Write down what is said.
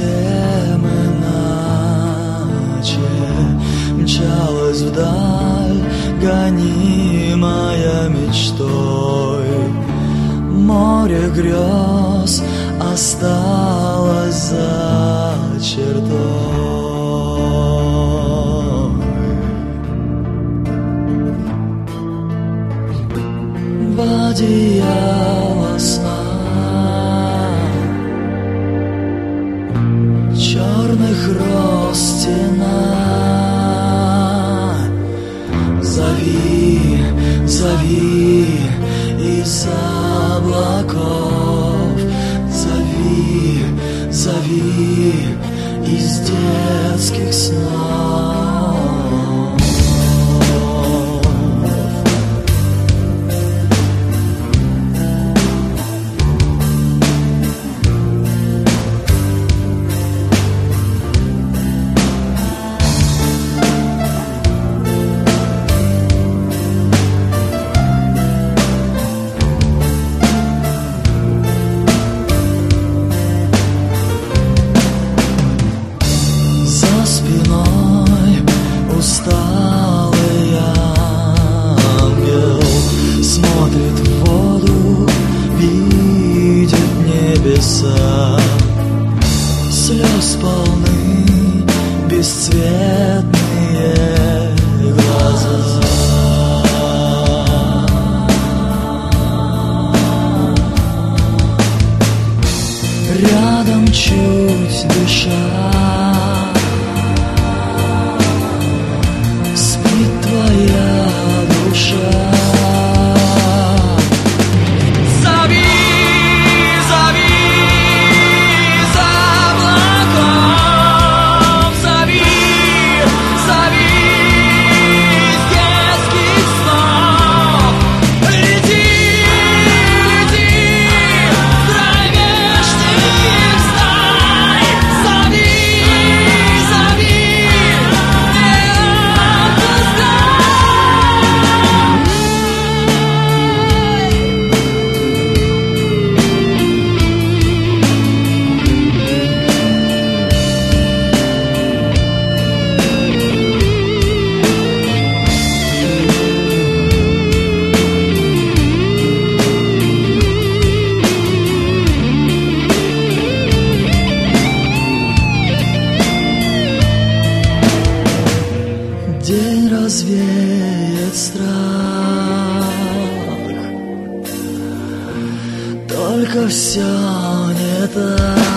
совсем иначе мчалась вдаль, гонимая мечтой. Море грез осталось за чертой. В одеяло сна черных роз стена. Зови, зови из облаков, зови, зови из детских снов. Усталый ангел смотрит в воду, видит небеса. Слез полны бесцветные глаза. Рядом чуть дыша твоя душа. Зови, зови из облаков, зови, зови из детских снов. Лети, лети в край вешних стай. Зови, зови. День развеет страх, только все не так.